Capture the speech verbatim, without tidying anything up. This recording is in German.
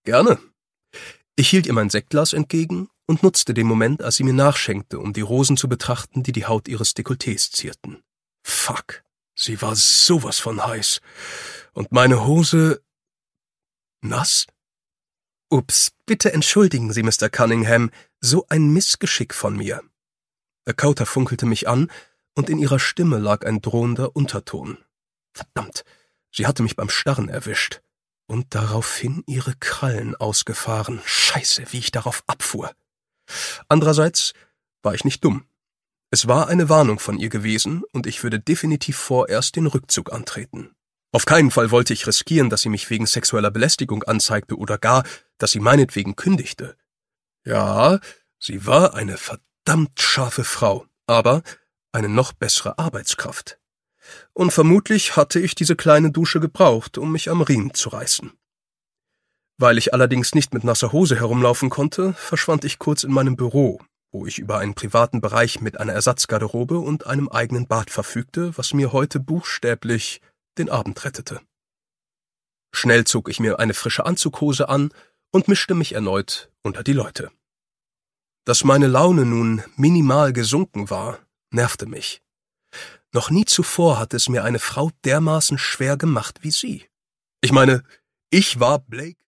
Gerne. Ich hielt ihr mein Sektglas entgegen und nutzte den Moment, als sie mir nachschenkte, um die Rosen zu betrachten, die die Haut ihres Dekolletés zierten. Fuck, sie war sowas von heiß. Und meine Hose... nass? Ups, bitte entschuldigen Sie, Mister Cunningham, so ein Missgeschick von mir. Dakota funkelte mich an, und in ihrer Stimme lag ein drohender Unterton. Verdammt, sie hatte mich beim Starren erwischt. Und daraufhin ihre Krallen ausgefahren. Scheiße, wie ich darauf abfuhr. Andererseits war ich nicht dumm. Es war eine Warnung von ihr gewesen, und ich würde definitiv vorerst den Rückzug antreten. Auf keinen Fall wollte ich riskieren, dass sie mich wegen sexueller Belästigung anzeigte oder gar, dass sie meinetwegen kündigte. Ja, sie war eine verdammt scharfe Frau, aber eine noch bessere Arbeitskraft. Und vermutlich hatte ich diese kleine Dusche gebraucht, um mich am Riemen zu reißen. Weil ich allerdings nicht mit nasser Hose herumlaufen konnte, verschwand ich kurz in meinem Büro, wo ich über einen privaten Bereich mit einer Ersatzgarderobe und einem eigenen Bad verfügte, was mir heute buchstäblich den Abend rettete. Schnell zog ich mir eine frische Anzughose an und mischte mich erneut unter die Leute. Dass meine Laune nun minimal gesunken war, nervte mich. Noch nie zuvor hatte es mir eine Frau dermaßen schwer gemacht wie sie. Ich meine, ich war Blake